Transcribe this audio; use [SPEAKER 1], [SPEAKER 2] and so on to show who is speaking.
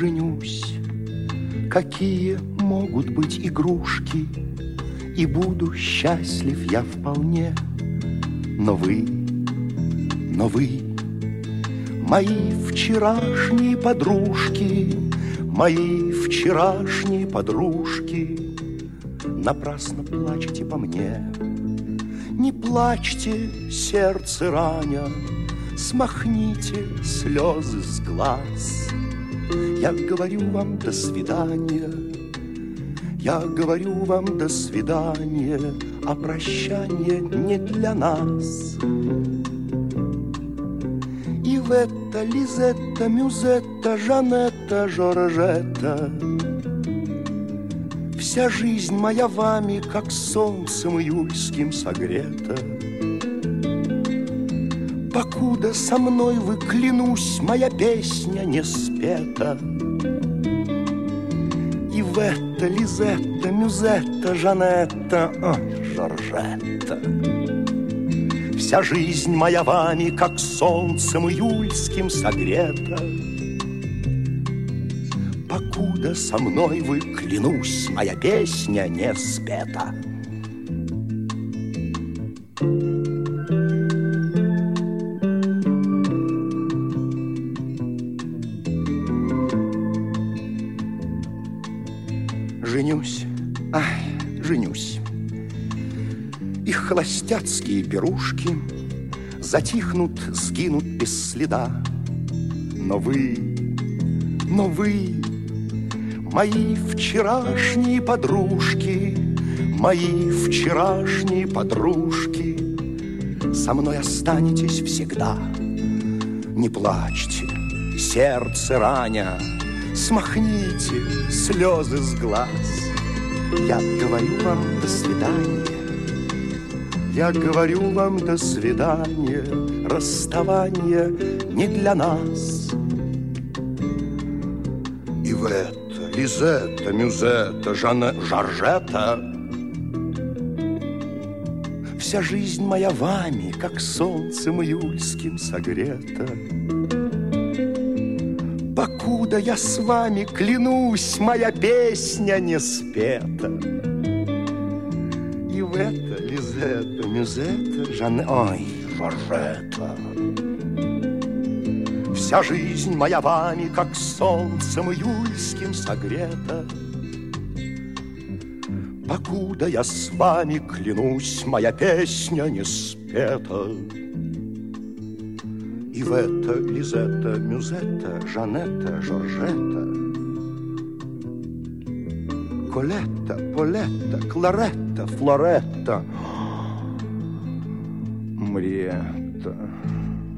[SPEAKER 1] женюсь. Какие могут быть игрушки, и буду счастлив я вполне. Но вы, мои вчерашние подружки, мои вчерашние подружки, напрасно плачете по мне. Не плачьте, сердце раня, смахните слезы с глаз. Я говорю вам до свидания, я говорю вам до свидания, а прощание не для нас. Ивета, Лизетта, Мюзетта, Жанетта, Жоржетта, вся жизнь моя вами, как солнцем июльским согрета. Покуда со мной вы, клянусь, моя песня не спета. Ивета, Лизетта, Мюзетта, Жанетта, Жоржетта, вся жизнь моя вами, как солнцем июльским согрета. Покуда со мной вы, клянусь, моя песня не спета. Женюсь, женюсь. Их холостяцкие пирушки затихнут, сгинут без следа. Но вы, мои вчерашние подружки, мои вчерашние подружки, со мной останетесь всегда. Не плачьте, сердце раня, смахните слезы с глаз. Я говорю вам до свидания, я говорю вам до свидания, расставание не для нас. Ивета, Лизетта, Мюзетта, Жоржетта, вся жизнь моя вами, как солнцем июльским согрета. Покуда я с вами, клянусь, моя песня не спета. Ивета, Лизетта, Мюзетта, Жоржетта, вся жизнь моя вами, как солнцем июльским согрета. Покуда я с вами, клянусь, моя песня не спета. Ивета, Лизетта, Мюзетта, Жанетта, Жоржетта, Колетта, Полетта, Кларетта, Флоретта, Мриетта.